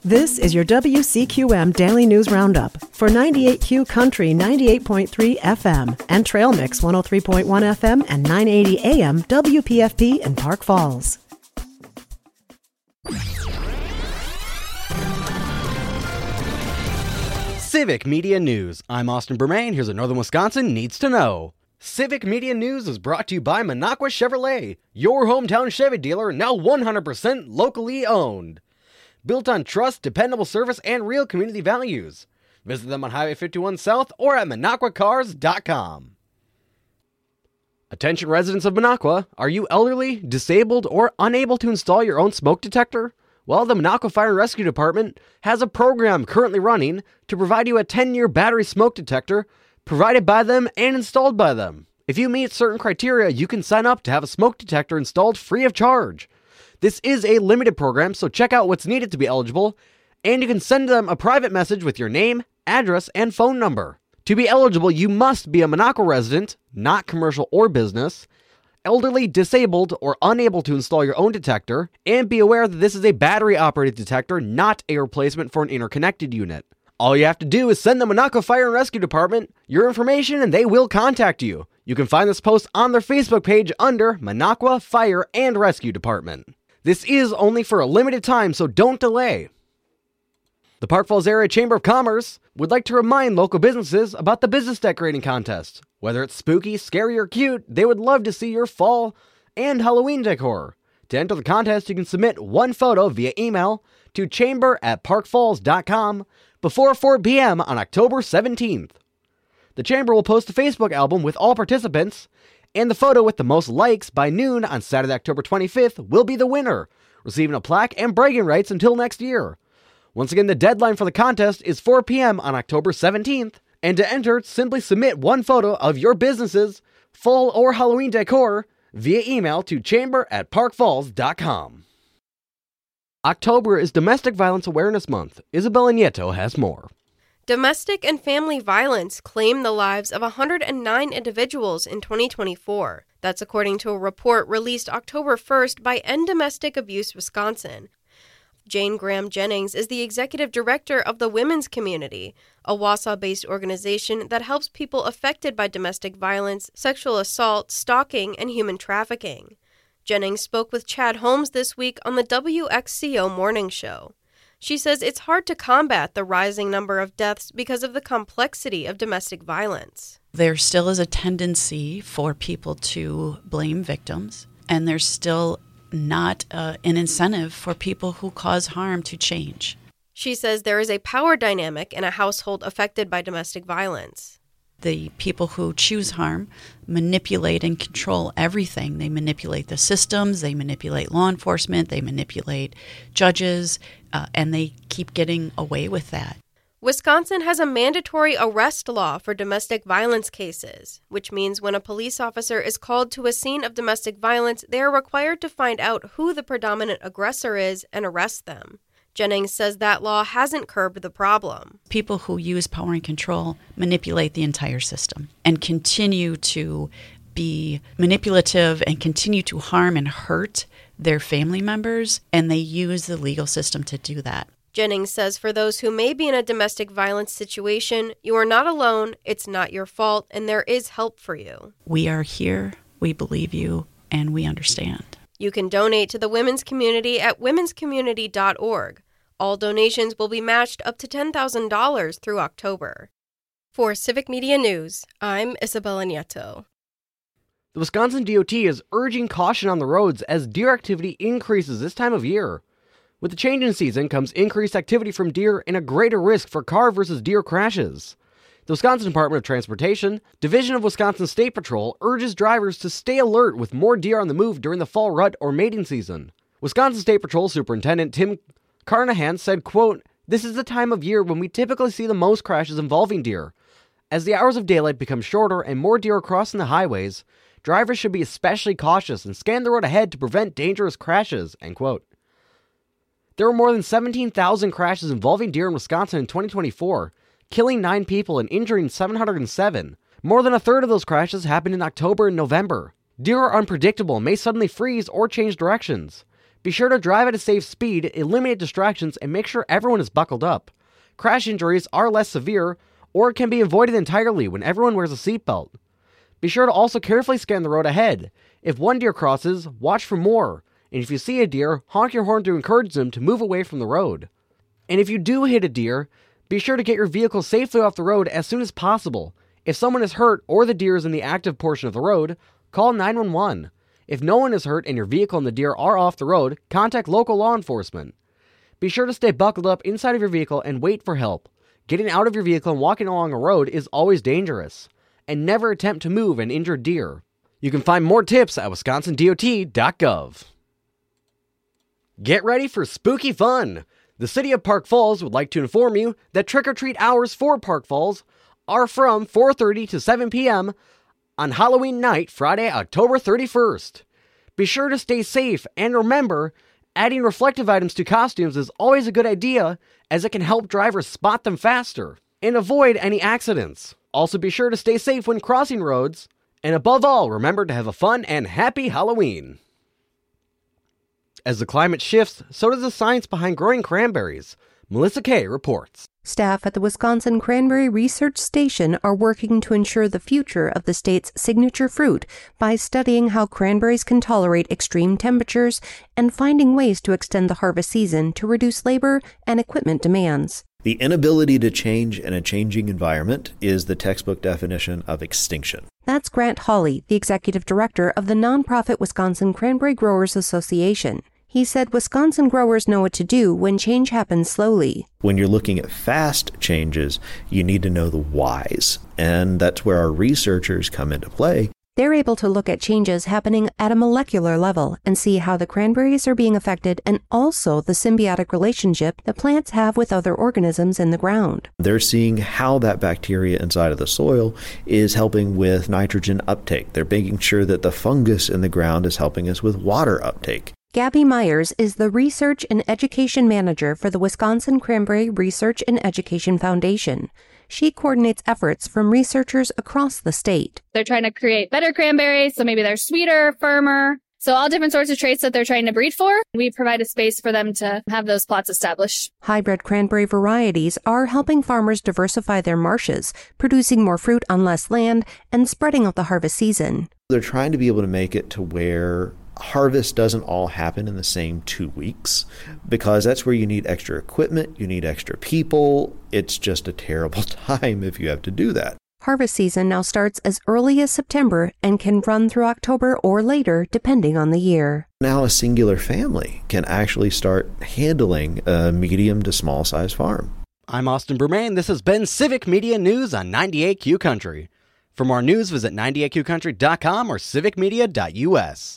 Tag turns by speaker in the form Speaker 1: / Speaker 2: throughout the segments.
Speaker 1: This is your WCQM Daily News Roundup for 98Q Country 98.3 FM and Trail Mix 103.1 FM and 980 AM WPFP in Park Falls.
Speaker 2: Civic Media News. I'm Austin Bermain. Here's what Northern Wisconsin needs to know. Civic Media News is brought to you by Minocqua Chevrolet, your hometown Chevy dealer, now 100% locally owned. Built on trust, dependable service, and real community values. Visit them on Highway 51 South or at MinocquaCars.com. Attention residents of Minocqua, are you elderly, disabled, or unable to install your own smoke detector? Well, the Minocqua Fire and Rescue Department has a program currently running to provide you a 10-year battery smoke detector provided by them and installed by them. If you meet certain criteria, you can sign up to have a smoke detector installed free of charge. This is a limited program, so check out what's needed to be eligible, and you can send them a private message with your name, address, and phone number. To be eligible, you must be a Minocqua resident, not commercial or business, elderly, disabled, or unable to install your own detector, and be aware that this is a battery-operated detector, not a replacement for an interconnected unit. All you have to do is send the Minocqua Fire and Rescue Department your information and they will contact you. You can find this post on their Facebook page under Minocqua Fire and Rescue Department. This is only for a limited time, so don't delay. The Park Falls Area Chamber of Commerce would like to remind local businesses about the business decorating contest. Whether it's spooky, scary, or cute, they would love to see your fall and Halloween decor. To enter the contest, you can submit one photo via email to chamber@parkfalls.com before 4 p.m. on October 17th. The Chamber will post a Facebook album with all participants, and the photo with the most likes by noon on Saturday, October 25th will be the winner, receiving a plaque and bragging rights until next year. Once again, the deadline for the contest is 4 p.m. on October 17th, and to enter, simply submit one photo of your business's fall or Halloween decor via email to chamber@parkfalls.com. October is Domestic Violence Awareness Month. Isabella Nieto has more.
Speaker 3: Domestic and family violence claimed the lives of 109 individuals in 2024. That's according to a report released October 1st by End Domestic Abuse Wisconsin. Jane Graham Jennings is the executive director of the Women's Community, a Wausau-based organization that helps people affected by domestic violence, sexual assault, stalking, and human trafficking. Jennings spoke with Chad Holmes this week on the WXCO Morning Show. She says it's hard to combat the rising number of deaths because of the complexity of domestic violence.
Speaker 4: There still is a tendency for people to blame victims, and there's still not an incentive for people who cause harm to change.
Speaker 3: She says there is a power dynamic in a household affected by domestic violence.
Speaker 4: The people who choose harm manipulate and control everything. They manipulate the systems, they manipulate law enforcement, they manipulate judges, and they keep getting away with that.
Speaker 3: Wisconsin has a mandatory arrest law for domestic violence cases, which means when a police officer is called to a scene of domestic violence, they are required to find out who the predominant aggressor is and arrest them. Jennings says that law hasn't curbed the problem.
Speaker 4: People who use power and control manipulate the entire system and continue to be manipulative and continue to harm and hurt their family members, and they use the legal system to do that.
Speaker 3: Jennings says for those who may be in a domestic violence situation, you are not alone, it's not your fault, and there is help for you.
Speaker 4: We are here, we believe you, and we understand.
Speaker 3: You can donate to the Women's Community at womenscommunity.org. All donations will be matched up to $10,000 through October. For Civic Media News, I'm Isabella Nieto.
Speaker 2: The Wisconsin DOT is urging caution on the roads as deer activity increases this time of year. With the change in season comes increased activity from deer and a greater risk for car versus deer crashes. The Wisconsin Department of Transportation, Division of Wisconsin State Patrol, urges drivers to stay alert with more deer on the move during the fall rut or mating season. Wisconsin State Patrol Superintendent Tim Carnahan said, quote, "This is the time of year when we typically see the most crashes involving deer. As the hours of daylight become shorter and more deer are crossing the highways, drivers should be especially cautious and scan the road ahead to prevent dangerous crashes," end quote. There were more than 17,000 crashes involving deer in Wisconsin in 2024, killing 9 people and injuring 707. More than a third of those crashes happened in October and November. Deer are unpredictable and may suddenly freeze or change directions. Be sure to drive at a safe speed, eliminate distractions, and make sure everyone is buckled up. Crash injuries are less severe, or can be avoided entirely when everyone wears a seatbelt. Be sure to also carefully scan the road ahead. If one deer crosses, watch for more. And if you see a deer, honk your horn to encourage them to move away from the road. And if you do hit a deer, be sure to get your vehicle safely off the road as soon as possible. If someone is hurt or the deer is in the active portion of the road, call 911. If no one is hurt and your vehicle and the deer are off the road, contact local law enforcement. Be sure to stay buckled up inside of your vehicle and wait for help. Getting out of your vehicle and walking along a road is always dangerous. And never attempt to move an injured deer. You can find more tips at wisconsindot.gov. Get ready for spooky fun! The City of Park Falls would like to inform you that trick-or-treat hours for Park Falls are from 4:30 to 7 p.m. on Halloween night, Friday, October 31st. Be sure to stay safe, and remember, adding reflective items to costumes is always a good idea, as it can help drivers spot them faster and avoid any accidents. Also be sure to stay safe when crossing roads, and above all, remember to have a fun and happy Halloween. As the climate shifts, so does the science behind growing cranberries. Melissa Kay reports.
Speaker 5: Staff at the Wisconsin Cranberry Research Station are working to ensure the future of the state's signature fruit by studying how cranberries can tolerate extreme temperatures and finding ways to extend the harvest season to reduce labor and equipment demands.
Speaker 6: The inability to change in a changing environment is the textbook definition of extinction.
Speaker 5: That's Grant Hawley, the executive director of the nonprofit Wisconsin Cranberry Growers Association. He said Wisconsin growers know what to do when change happens slowly.
Speaker 6: When you're looking at fast changes, you need to know the whys, and that's where our researchers come into play.
Speaker 5: They're able to look at changes happening at a molecular level and see how the cranberries are being affected and also the symbiotic relationship that plants have with other organisms in the ground.
Speaker 6: They're seeing how that bacteria inside of the soil is helping with nitrogen uptake. They're making sure that the fungus in the ground is helping us with water uptake.
Speaker 5: Gabby Myers is the Research and Education Manager for the Wisconsin Cranberry Research and Education Foundation. She coordinates efforts from researchers across the state.
Speaker 7: They're trying to create better cranberries, so maybe they're sweeter, firmer. So all different sorts of traits that they're trying to breed for. We provide a space for them to have those plots established.
Speaker 5: Hybrid cranberry varieties are helping farmers diversify their marshes, producing more fruit on less land and spreading out the harvest season.
Speaker 6: They're trying to be able to make it to where harvest doesn't all happen in the same 2 weeks, because that's where you need extra equipment, you need extra people. It's just a terrible time if you have to do that.
Speaker 5: Harvest season now starts as early as September and can run through October or later, depending on the year.
Speaker 6: Now a singular family can actually start handling a medium to small size farm.
Speaker 2: I'm Austin Bermain. This has been Civic Media News on 98Q Country. For more news, visit 98QCountry.com or civicmedia.us.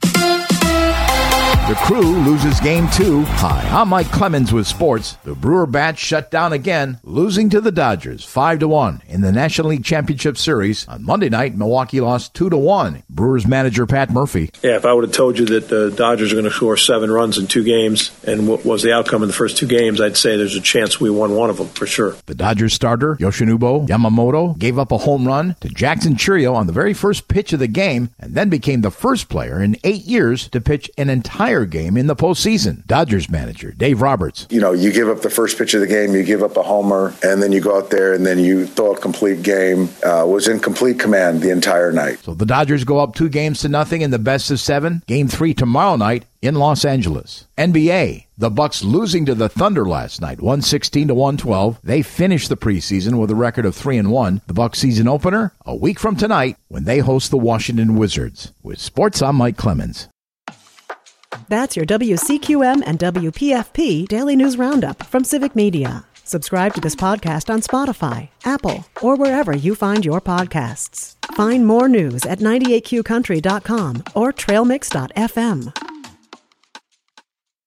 Speaker 8: The Crew loses Game 2. Hi, I'm Mike Clemens with sports. The Brewer Bats shut down again, losing to the Dodgers 5-1 in the National League Championship Series. On Monday night, Milwaukee lost 2-1. Brewers manager Pat Murphy.
Speaker 9: Yeah, if I would have told you that the Dodgers are going to score 7 runs in 2 games and what was the outcome in the first 2 games, I'd say there's a chance we won one of them for sure.
Speaker 8: The Dodgers starter, Yoshinobu Yamamoto, gave up a home run to Jackson Chourio on the very first pitch of the game and then became the first player in 8 years to pitch an entire game in the postseason. Dodgers manager Dave Roberts.
Speaker 10: You know, you give up the first pitch of the game, you give up a homer, and then you go out there and then you throw a complete game. Was in complete command the entire night. So
Speaker 8: the Dodgers go up 2-0 in the best of 7. Game 3 tomorrow night in Los Angeles. NBA, the Bucks losing to the Thunder last night, 116-112. They finished the preseason with a record of 3-1. The Bucks season opener a week from tonight when they host the Washington Wizards. With sports, I'm Mike Clemens.
Speaker 1: That's your WCQM and WPFP Daily News Roundup from Civic Media. Subscribe to this podcast on Spotify, Apple, or wherever you find your podcasts. Find more news at 98QCountry.com or trailmix.fm.